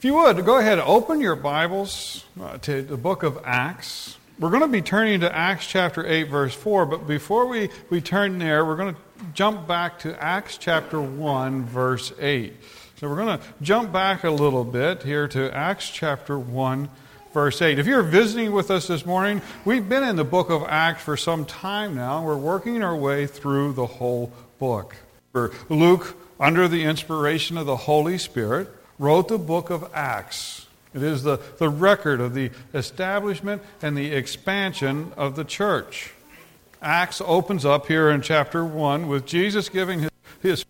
If you would, go ahead and open your Bibles to the book of Acts. We're going to be turning to Acts chapter 8, verse 4, but before we turn there, we're going to jump back to Acts chapter 1, verse 8. So we're going to jump back a little bit here to Acts chapter 1, verse 8. If you're visiting with us this morning, we've been in the book of Acts for some time now. We're working our way through the whole book. Luke, under the inspiration of the Holy Spirit, wrote the book of Acts. It is the record of the establishment and the expansion of the church. Acts opens up here in chapter 1 with Jesus giving his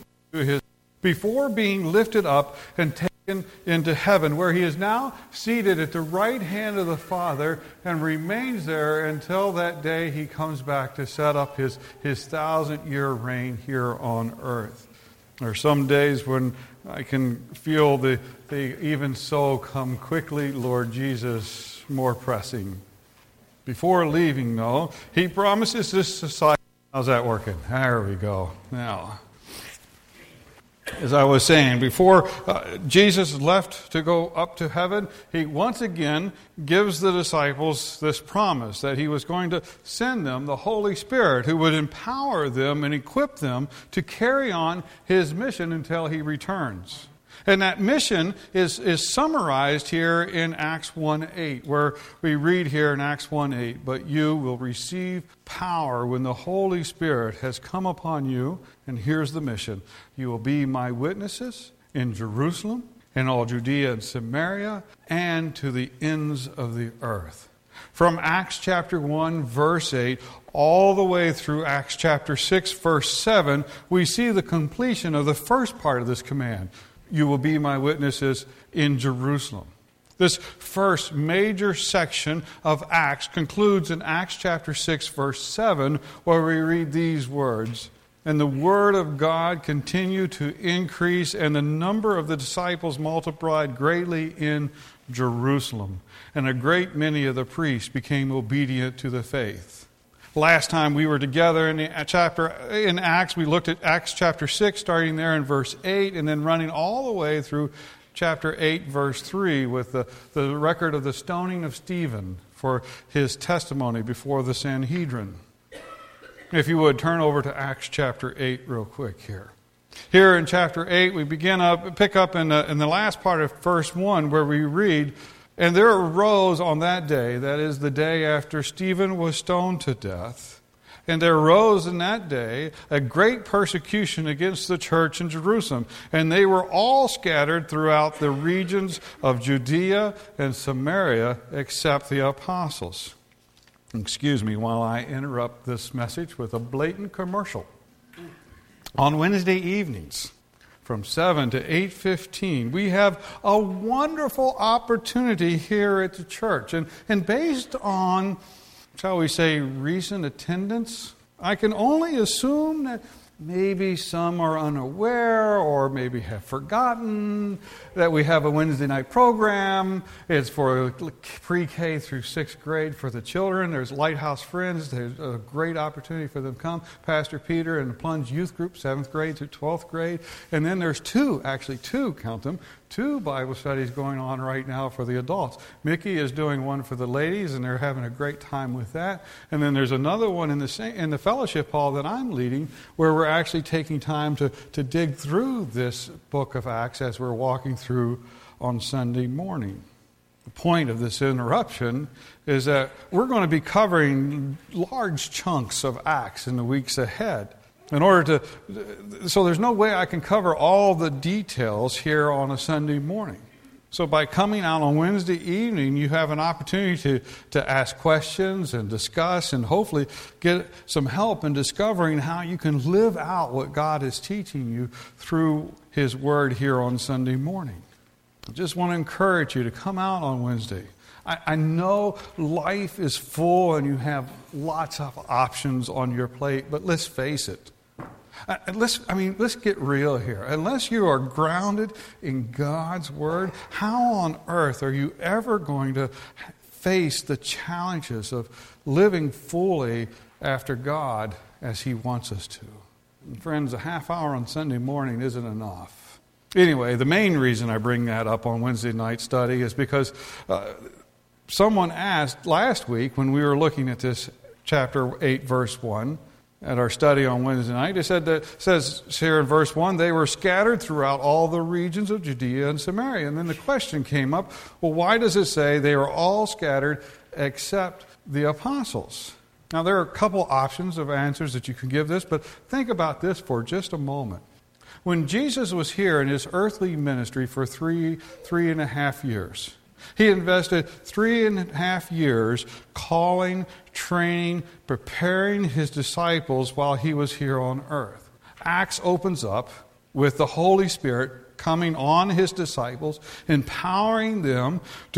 before being lifted up and taken into heaven, where he is now seated at the right hand of the Father and remains there until that day he comes back to set up his 1,000-year reign here on earth. There are some days when I can feel the even so come quickly, Lord Jesus, more pressing. Before leaving, though, he promises this society. How's that working? There we go. Now, as I was saying, before Jesus left to go up to heaven, he once again gives the disciples this promise that he was going to send them the Holy Spirit who would empower them and equip them to carry on his mission until he returns. And that mission is summarized here in Acts 1:8, where we read here in Acts 1:8, "But you will receive power when the Holy Spirit has come upon you." And here's the mission. "You will be my witnesses in Jerusalem, in all Judea and Samaria, and to the ends of the earth." From Acts chapter 1, verse 8, all the way through Acts chapter 6, verse 7, we see the completion of the first part of this command. You will be my witnesses in Jerusalem. This first major section of Acts concludes in Acts chapter 6, verse 7, where we read these words, "And the word of God continued to increase, and the number of the disciples multiplied greatly in Jerusalem. And a great many of the priests became obedient to the faith." Last time we were together in Acts, we looked at Acts chapter 6, starting there in verse 8, and then running all the way through chapter 8, verse 3, with the record of the stoning of Stephen for his testimony before the Sanhedrin. If you would, turn over to Acts chapter 8 real quick here. Here in chapter 8, we pick up in the last part of verse 1, where we read, "And there arose on that day," that is the day after Stephen was stoned to death, "and there arose in that day a great persecution against the church in Jerusalem. And they were all scattered throughout the regions of Judea and Samaria, except the apostles." Excuse me while I interrupt this message with a blatant commercial. On Wednesday evenings, from 7 to 8:15, we have a wonderful opportunity here at the church. And based on, shall we say, recent attendance, I can only assume that maybe some are unaware or maybe have forgotten that we have a Wednesday night program. It's for pre-K through 6th grade for the children. There's Lighthouse Friends. There's a great opportunity for them to come. Pastor Peter and the Plunge Youth Group, 7th grade through 12th grade. And then there's two, count them, two Bible studies going on right now for the adults. Mickey is doing one for the ladies, and they're having a great time with that. And then there's another one in the fellowship hall that I'm leading, where we're actually taking time to dig through this book of Acts as we're walking through on Sunday morning. The point of this interruption is that we're going to be covering large chunks of Acts in the weeks ahead. So there's no way I can cover all the details here on a Sunday morning. So by coming out on Wednesday evening, you have an opportunity to ask questions and discuss and hopefully get some help in discovering how you can live out what God is teaching you through His Word here on Sunday morning. I just want to encourage you to come out on Wednesday. I know life is full and you have lots of options on your plate, but let's face it. Let's get real here. Unless you are grounded in God's Word, how on earth are you ever going to face the challenges of living fully after God as He wants us to? And friends, a half hour on Sunday morning isn't enough. Anyway, the main reason I bring that up on Wednesday night study is because someone asked last week when we were looking at this chapter 8, verse 1, at our study on Wednesday night, it says here in verse 1, they were scattered throughout all the regions of Judea and Samaria. And then the question came up, well, why does it say they were all scattered except the apostles? Now, there are a couple options of answers that you can give this, but think about this for just a moment. When Jesus was here in his earthly ministry for three and a half years, he invested 3.5 years calling, training, preparing his disciples while he was here on earth. Acts opens up with the Holy Spirit coming on his disciples, empowering them to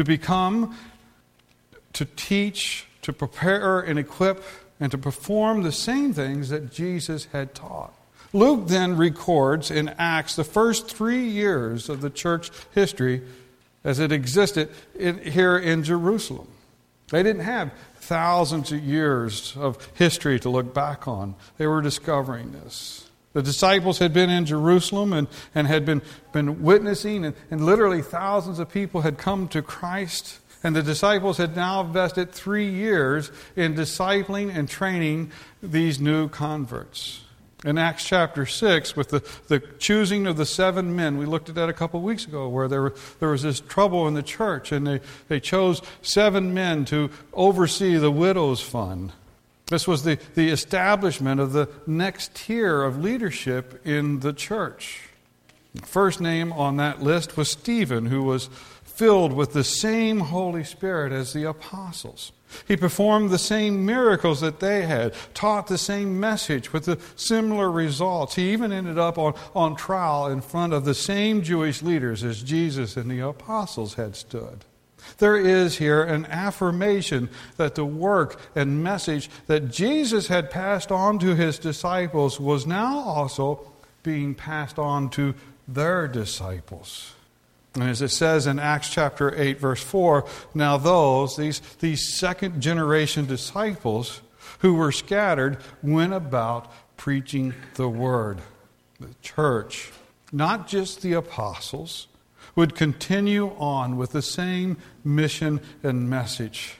teach, to prepare and equip, and to perform the same things that Jesus had taught. Luke then records in Acts the first 3 years of the church history as it existed here in Jerusalem. They didn't have thousands of years of history to look back on. They were discovering this. The disciples had been in Jerusalem and had been witnessing, and literally thousands of people had come to Christ. And the disciples had now invested 3 years in discipling and training these new converts. In Acts chapter 6, with the choosing of the 7 men, we looked at that a couple of weeks ago, where there was this trouble in the church, and they chose 7 men to oversee the widow's fund. This was the establishment of the next tier of leadership in the church. The first name on that list was Stephen, who was filled with the same Holy Spirit as the apostles. He performed the same miracles that they had, taught the same message with the similar results. He even ended up on trial in front of the same Jewish leaders as Jesus and the apostles had stood. There is here an affirmation that the work and message that Jesus had passed on to his disciples was now also being passed on to their disciples. And as it says in Acts chapter 8, verse 4, now these second generation disciples who were scattered went about preaching the word. The church, not just the apostles, would continue on with the same mission and message.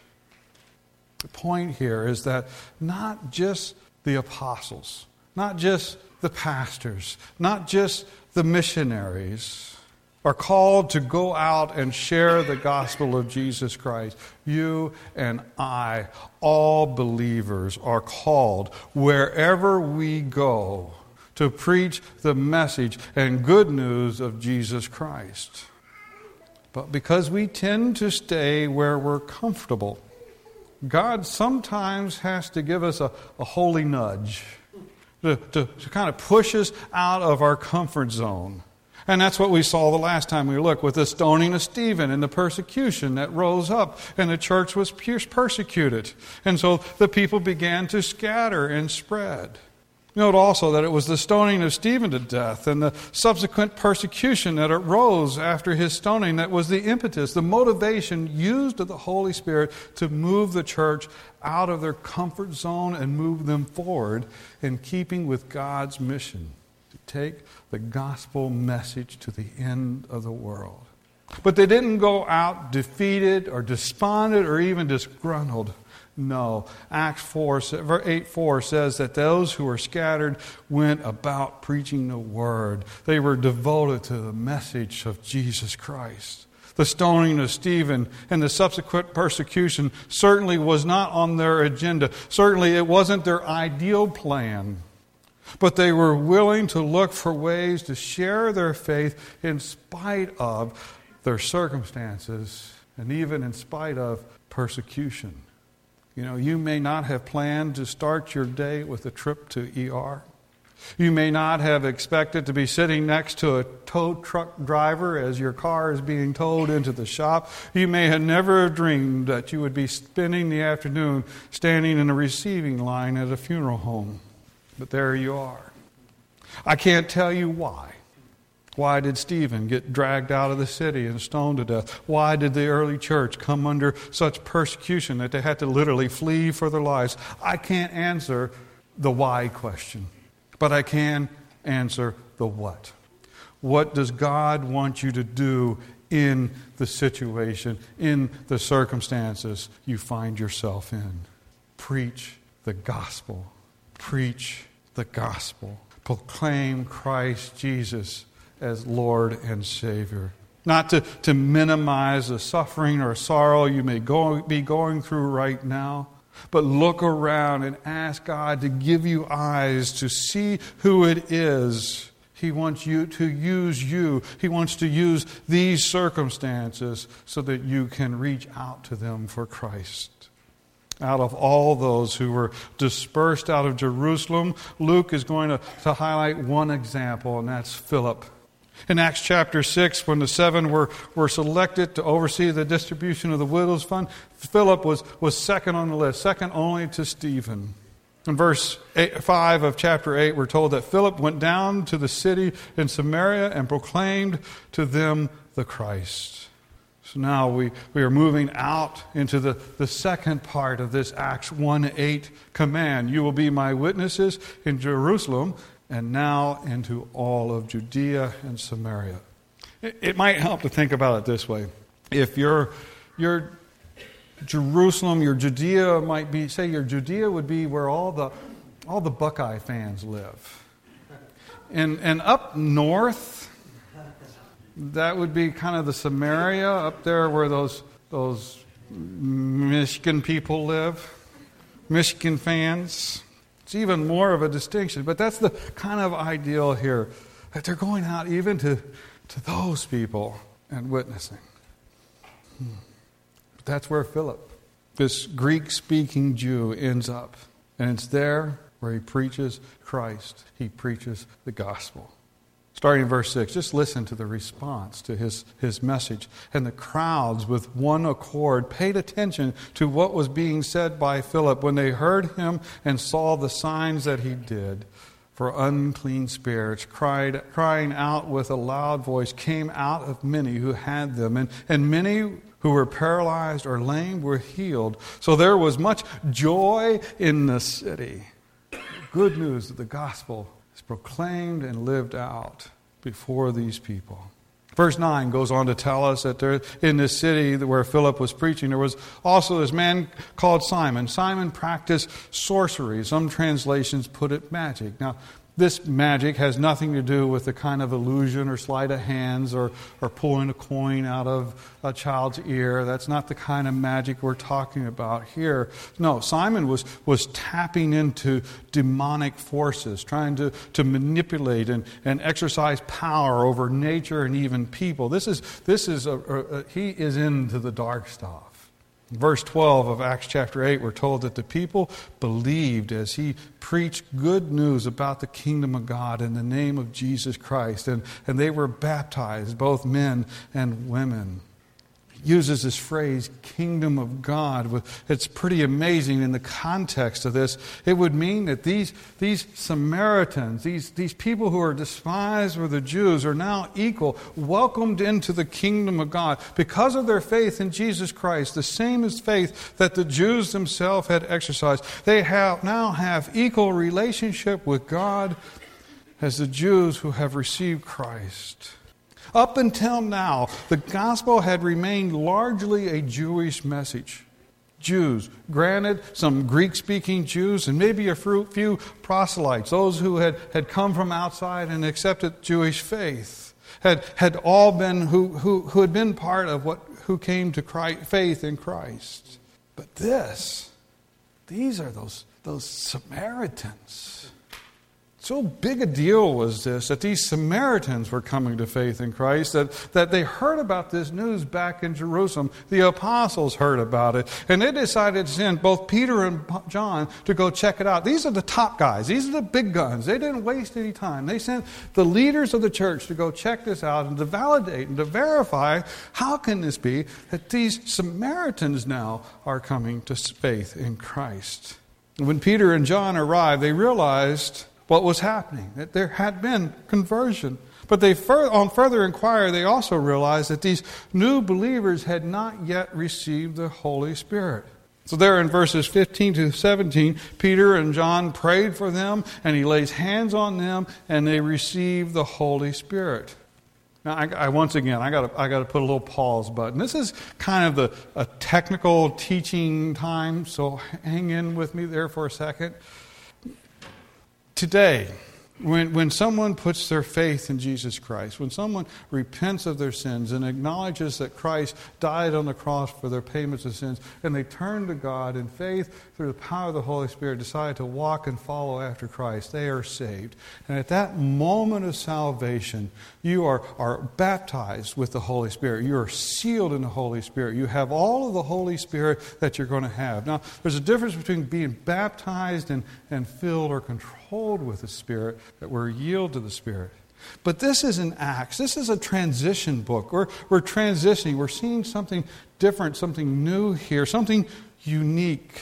The point here is that not just the apostles, not just the pastors, not just the missionaries are called to go out and share the gospel of Jesus Christ. You and I, all believers, are called wherever we go to preach the message and good news of Jesus Christ. But because we tend to stay where we're comfortable, God sometimes has to give us a holy nudge to kind of push us out of our comfort zone. And that's what we saw the last time we looked with the stoning of Stephen and the persecution that rose up, and the church was persecuted. And so the people began to scatter and spread. Note also that it was the stoning of Stephen to death and the subsequent persecution that arose after his stoning that was the impetus, the motivation used of the Holy Spirit to move the church out of their comfort zone and move them forward in keeping with God's mission to take the gospel message to the end of the world. But they didn't go out defeated or despondent or even disgruntled. No. Acts 8:4 says that those who were scattered went about preaching the word. They were devoted to the message of Jesus Christ. The stoning of Stephen and the subsequent persecution certainly was not on their agenda. Certainly it wasn't their ideal plan. But they were willing to look for ways to share their faith in spite of their circumstances and even in spite of persecution. You know, you may not have planned to start your day with a trip to ER. You may not have expected to be sitting next to a tow truck driver as your car is being towed into the shop. You may have never dreamed that you would be spending the afternoon standing in a receiving line at a funeral home. But there you are. I can't tell you why. Why did Stephen get dragged out of the city and stoned to death? Why did the early church come under such persecution that they had to literally flee for their lives? I can't answer the why question, but I can answer the what. What does God want you to do in the situation, in the circumstances you find yourself in? Preach the gospel. Preach the gospel. Proclaim Christ Jesus as Lord and Savior. Not to minimize the suffering or sorrow you may be going through right now, but look around and ask God to give you eyes to see who it is He wants you to use you. He wants to use these circumstances so that you can reach out to them for Christ. Out of all those who were dispersed out of Jerusalem, Luke is going to highlight one example, and that's Philip. In Acts chapter 6, when the 7 were selected to oversee the distribution of the widow's fund, Philip was second on the list, second only to Stephen. In verse 5 of chapter 8, we're told that Philip went down to the city in Samaria and proclaimed to them the Christ. So now we are moving out into the second part of this Acts 1:8 command. You will be my witnesses in Jerusalem and now into all of Judea and Samaria. It might help to think about it this way. If your Jerusalem, your Judea might be, say your Judea would be where all the Buckeye fans live. And up north, that would be kind of the Samaria, up there where those Michigan people live. Michigan fans. It's even more of a distinction. But that's the kind of ideal here. That they're going out even to those people and witnessing. But that's where Philip, this Greek-speaking Jew, ends up. And it's there where he preaches Christ. He preaches the gospel. Starting in verse 6, just listen to the response to his message. And the crowds with one accord paid attention to what was being said by Philip when they heard him and saw the signs that he did. For unclean spirits, crying out with a loud voice, came out of many who had them. And many who were paralyzed or lame were healed. So there was much joy in the city. Good news that the gospel is proclaimed and lived out before these people. Verse 9 goes on to tell us that there, in this city where Philip was preaching, there was also this man called Simon. Simon practiced sorcery. Some translations put it magic. Now, this magic has nothing to do with the kind of illusion or sleight of hands or pulling a coin out of a child's ear. That's not the kind of magic we're talking about here. No, Simon was tapping into demonic forces, trying to manipulate and exercise power over nature and even people. He is into the dark stuff. In verse 12 of Acts chapter 8, we're told that the people believed as he preached good news about the kingdom of God in the name of Jesus Christ. And they were baptized, both men and women. He uses this phrase, kingdom of God. It's pretty amazing in the context of this. It would mean that these Samaritans, these people who are despised with the Jews are now equal, welcomed into the kingdom of God because of their faith in Jesus Christ, the same as faith that the Jews themselves had exercised. They now have equal relationship with God as the Jews who have received Christ. Up until now, the gospel had remained largely a Jewish message. Jews, granted, some Greek-speaking Jews, and maybe a few proselytes, those who had come from outside and accepted Jewish faith, had all been who had been part of who came to faith in Christ. But these are those Samaritans. So big a deal was this, that these Samaritans were coming to faith in Christ, that they heard about this news back in Jerusalem. The apostles heard about it, and they decided to send both Peter and John to go check it out. These are the top guys. These are the big guns. They didn't waste any time. They sent the leaders of the church to go check this out and to validate and to verify, how can this be that these Samaritans now are coming to faith in Christ? When Peter and John arrived, they realized what was happening, that there had been conversion. But on further inquiry, they also realized that these new believers had not yet received the Holy Spirit. So there in verses 15 to 17, Peter and John prayed for them, and he lays hands on them, and they receive the Holy Spirit. Now, I once again, I got to put a little pause button. This is kind of a technical teaching time, so hang in with me there for a second. Today, when someone puts their faith in Jesus Christ, when someone repents of their sins and acknowledges that Christ died on the cross for their payments of sins, and they turn to God in faith through the power of the Holy Spirit, decide to walk and follow after Christ, they are saved. And at that moment of salvation, you are baptized with the Holy Spirit. You are sealed in the Holy Spirit. You have all of the Holy Spirit that you're going to have. Now, there's a difference between being baptized and filled or controlled with the Spirit, that we're yield to the Spirit. But this is an Acts. This is a transition book. We're transitioning. We're seeing something different, something new here, something unique.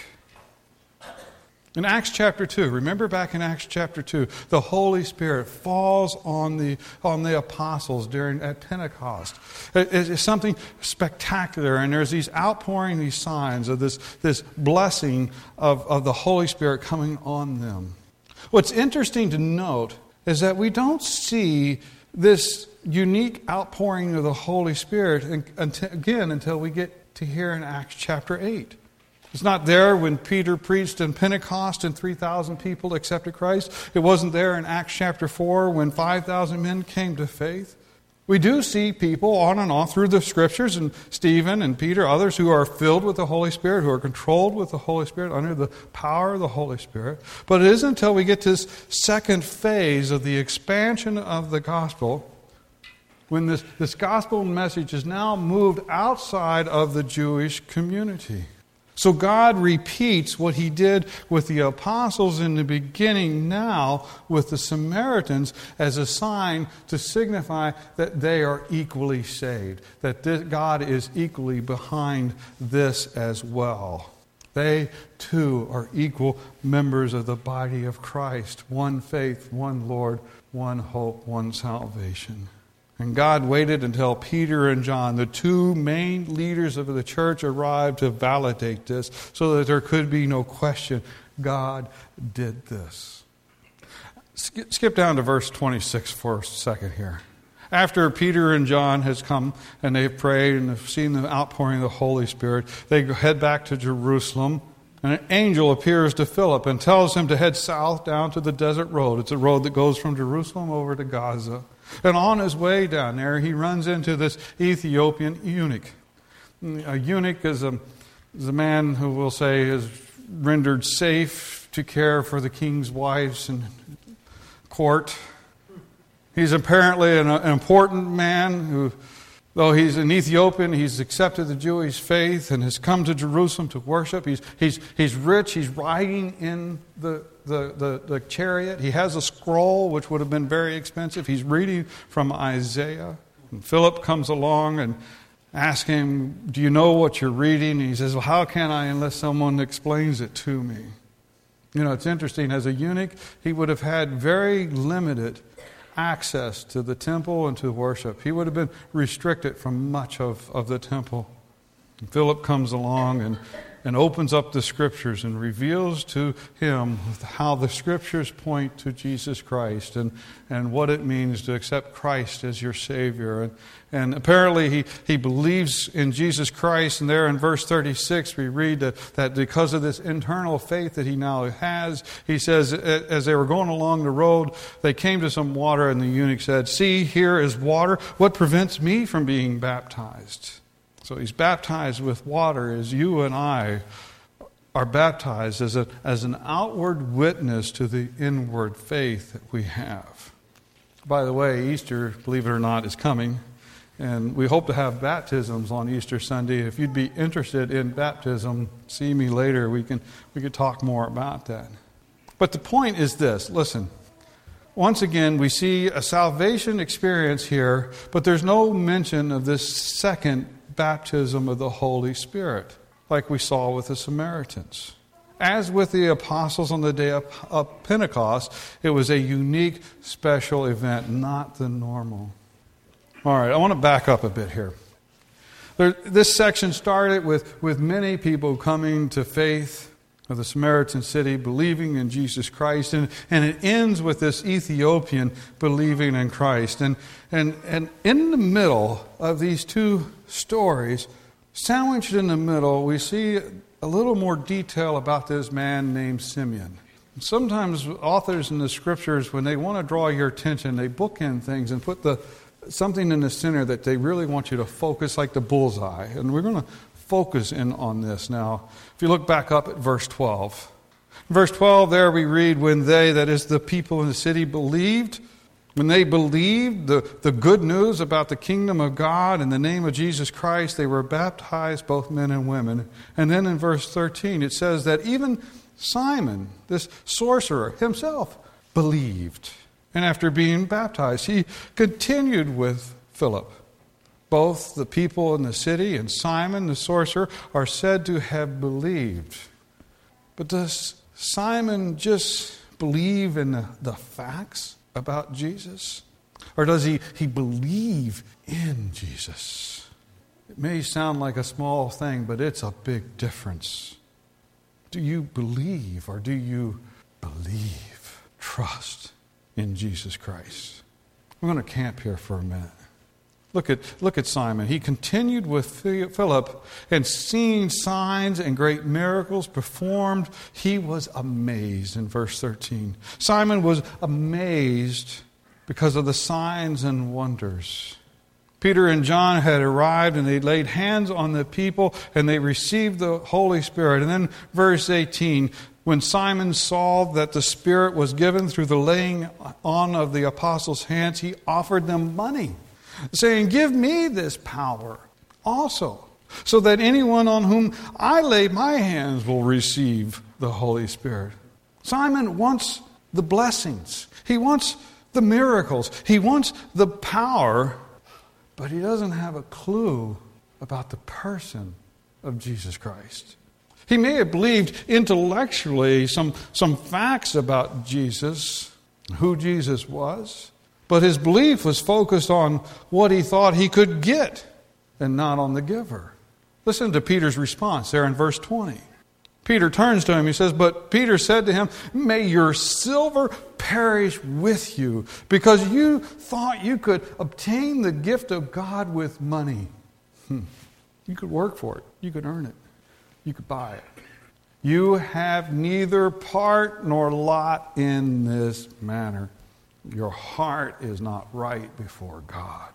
In Acts chapter 2, remember back in Acts chapter 2, the Holy Spirit falls on the apostles at Pentecost. It's something spectacular, and there's these outpouring, these signs of this blessing of the Holy Spirit coming on them. What's interesting to note is that we don't see this unique outpouring of the Holy Spirit until we get to here in Acts chapter 8. It's not there when Peter preached in Pentecost and 3,000 people accepted Christ. It wasn't there in Acts chapter 4 when 5,000 men came to faith. We do see people on and on through the Scriptures, and Stephen and Peter, others who are filled with the Holy Spirit, who are controlled with the Holy Spirit, under the power of the Holy Spirit. But it isn't until we get to this second phase of the expansion of the gospel, when this gospel message is now moved outside of the Jewish community. So God repeats what He did with the apostles in the beginning now with the Samaritans as a sign to signify that they are equally saved, that God is equally behind this as well. They too are equal members of the body of Christ. One faith, one Lord, one hope, one salvation. And God waited until Peter and John, the two main leaders of the church, arrived to validate this so that there could be no question. God did this. Skip down to verse 26 for a second here. After Peter and John has come and they've prayed and have seen the outpouring of the Holy Spirit, they head back to Jerusalem. And an angel appears to Philip and tells him to head south down to the desert road. It's a road that goes from Jerusalem over to Gaza. And on his way down there, he runs into this Ethiopian eunuch. A eunuch is a man who we'll say is rendered safe to care for the king's wives in court. He's apparently an important man who, though he's an Ethiopian, he's accepted the Jewish faith and has come to Jerusalem to worship. He's rich. He's riding in the chariot. He has a scroll, which would have been very expensive. He's reading from Isaiah. And Philip comes along and asks him, "Do you know what you're reading?" And he says, "Well, how can I unless someone explains it to me?" You know, it's interesting. As a eunuch, he would have had very limited access to the temple and to worship. He would have been restricted from much of the temple. And Philip comes along and opens up the Scriptures and reveals to him how the Scriptures point to Jesus Christ and what it means to accept Christ as your Savior. And apparently he believes in Jesus Christ, and there in verse 36 we read that because of this internal faith that he now has, he says, as they were going along the road, they came to some water, and the eunuch said, "See, here is water. What prevents me from being baptized?" So he's baptized with water as you and I are baptized as an outward witness to the inward faith that we have. By the way, Easter, believe it or not, is coming. And we hope to have baptisms on Easter Sunday. If you'd be interested in baptism, see me later. We could talk more about that. But the point is this. Listen. Once again, we see a salvation experience here, but there's no mention of this second baptism of the Holy Spirit, like we saw with the Samaritans. As with the apostles on the day of Pentecost, it was a unique, special event, not the normal. All right, I want to back up a bit here. This section started with many people coming to faith of the Samaritan city believing in Jesus Christ. And it ends with this Ethiopian believing in Christ. And in the middle of these two stories, sandwiched in the middle, we see a little more detail about this man named Simeon. Sometimes authors in the Scriptures, when they want to draw your attention, they bookend things and put something in the center that they really want you to focus, like the bullseye. And we're going to focus in on this now. If you look back up at verse 12. In verse 12 there we read, when they, that is the people in the city, believed, when they believed the good news about the kingdom of God in the name of Jesus Christ, they were baptized, both men and women. And then in verse 13 it says that even Simon, this sorcerer himself, believed. And after being baptized, he continued with Philip. Both the people in the city and Simon, the sorcerer, are said to have believed. But does Simon just believe in the facts about Jesus? Or does he believe in Jesus? It may sound like a small thing, but it's a big difference. Do you believe, or do you believe, trust in Jesus Christ? We're going to camp here for a minute. Look at Simon. He continued with Philip, and seeing signs and great miracles performed, he was amazed in verse 13. Simon was amazed because of the signs and wonders. Peter and John had arrived, and they laid hands on the people, and they received the Holy Spirit. And then verse 18, when Simon saw that the Spirit was given through the laying on of the apostles' hands, he offered them money, saying, give me this power also, so that anyone on whom I lay my hands will receive the Holy Spirit. Simon wants the blessings. He wants the miracles. He wants the power, but he doesn't have a clue about the person of Jesus Christ. He may have believed intellectually some facts about Jesus, who Jesus was, but his belief was focused on what he thought he could get and not on the giver. Listen to Peter's response there in verse 20. Peter turns to him. He says, but Peter said to him, may your silver perish with you, because you thought you could obtain the gift of God with money. You could work for it. You could earn it. You could buy it. You have neither part nor lot in this matter. Your heart is not right before God.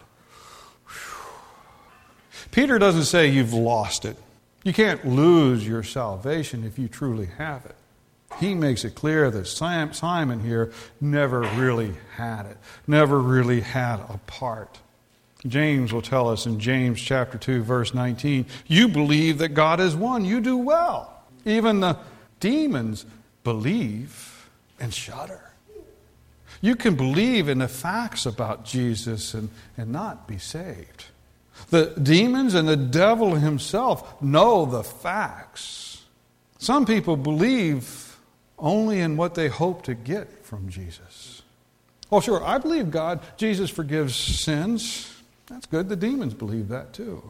Peter doesn't say you've lost it. You can't lose your salvation if you truly have it. He makes it clear that Simon here never really had it, never really had a part. James will tell us in James chapter 2, verse 19, you believe that God is one. You do well. Even the demons believe and shudder. You can believe in the facts about Jesus and not be saved. The demons and the devil himself know the facts. Some people believe only in what they hope to get from Jesus. Oh, sure, I believe Jesus forgives sins. That's good. The demons believe that too.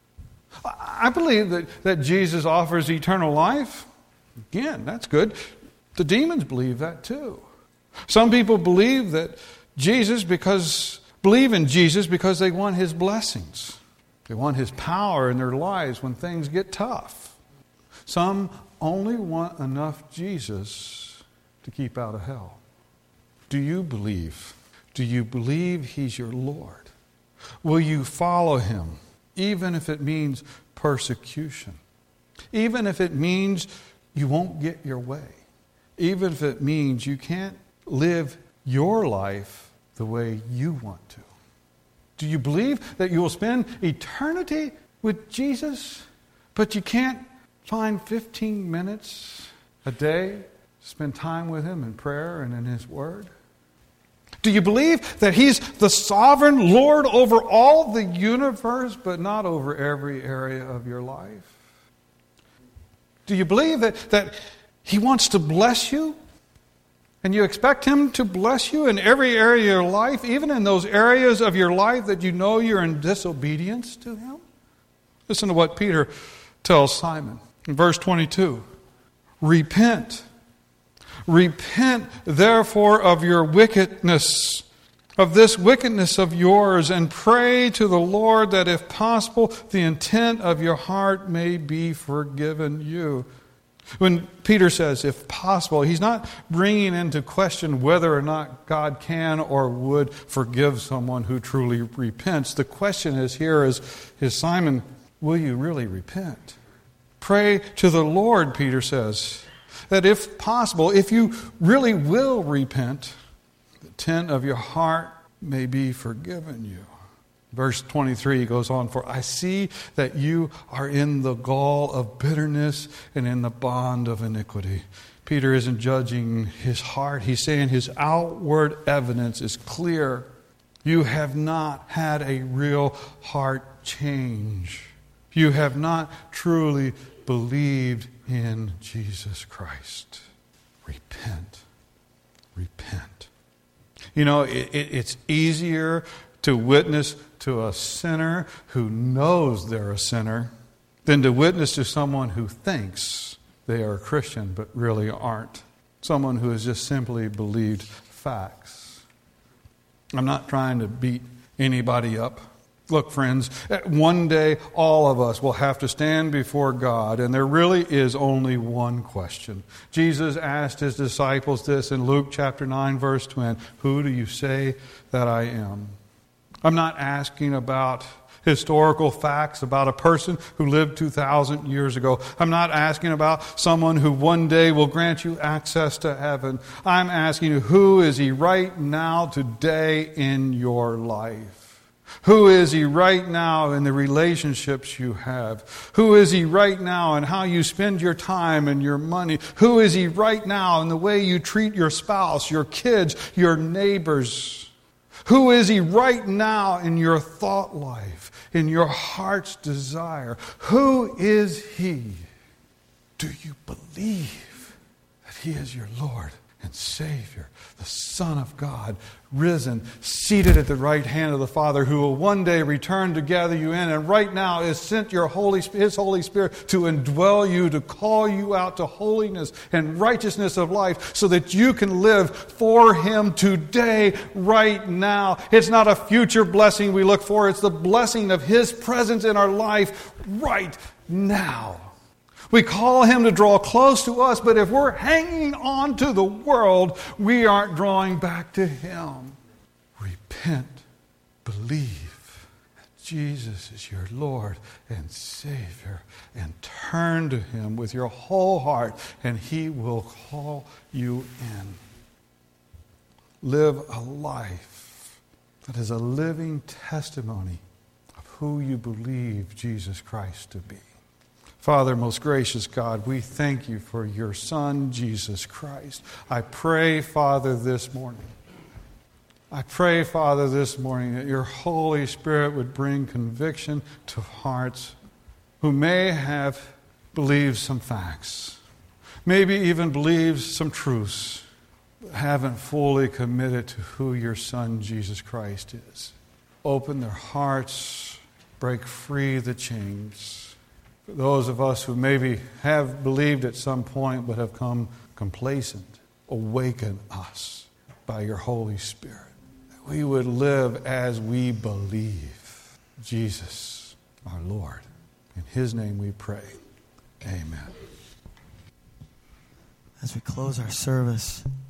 I believe that Jesus offers eternal life. Again, that's good. The demons believe that too. Some people believe in Jesus because they want his blessings. They want his power in their lives when things get tough. Some only want enough Jesus to keep out of hell. Do you believe? Do you believe he's your Lord? Will you follow him, even if it means persecution? Even if it means you won't get your way? Even if it means you can't live your life the way you want to? Do you believe that you will spend eternity with Jesus, but you can't find 15 minutes a day to spend time with him in prayer and in his word? Do you believe that he's the sovereign Lord over all the universe, but not over every area of your life? Do you believe that he wants to bless you? And you expect him to bless you in every area of your life, even in those areas of your life that you know you're in disobedience to him? Listen to what Peter tells Simon in verse 22. repent. Repent, therefore, of your wickedness, of this wickedness of yours, and pray to the Lord that, if possible, the intent of your heart may be forgiven you. When Peter says, if possible, he's not bringing into question whether or not God can or would forgive someone who truly repents. The question is here is Simon, will you really repent? Pray to the Lord, Peter says, that if possible, if you really will repent, the intent of your heart may be forgiven you. Verse 23 goes on, for I see that you are in the gall of bitterness and in the bond of iniquity. Peter isn't judging his heart. He's saying his outward evidence is clear. You have not had a real heart change. You have not truly believed in Jesus Christ. Repent. Repent. You know, it's easier to witness to a sinner who knows they're a sinner than to witness to someone who thinks they are a Christian but really aren't. Someone who has just simply believed facts. I'm not trying to beat anybody up. Look, friends, one day all of us will have to stand before God, and there really is only one question. Jesus asked his disciples this in Luke chapter 9, verse 10, who do you say that I am? I'm not asking about historical facts about a person who lived 2,000 years ago. I'm not asking about someone who one day will grant you access to heaven. I'm asking you, who is he right now, today in your life? Who is he right now in the relationships you have? Who is he right now in how you spend your time and your money? Who is he right now in the way you treat your spouse, your kids, your neighbors? Who is he right now in your thought life, in your heart's desire? Who is he? Do you believe that he is your Lord and Savior, the Son of God, risen, seated at the right hand of the Father, who will one day return to gather you in, and right now has sent His Holy Spirit to indwell you, to call you out to holiness and righteousness of life so that you can live for him today, right now. It's not a future blessing we look for. It's the blessing of his presence in our life right now. We call him to draw close to us, but if we're hanging on to the world, we aren't drawing back to him. Repent, believe that Jesus is your Lord and Savior, and turn to him with your whole heart, and he will call you in. Live a life that is a living testimony of who you believe Jesus Christ to be. Father, most gracious God, we thank you for your Son, Jesus Christ. I pray, Father, this morning that your Holy Spirit would bring conviction to hearts who may have believed some facts, maybe even believed some truths, but haven't fully committed to who your Son, Jesus Christ, is. Open their hearts, break free the chains. For those of us who maybe have believed at some point but have come complacent, awaken us by your Holy Spirit, that we would live as we believe. Jesus, our Lord. In his name we pray. Amen. As we close our service,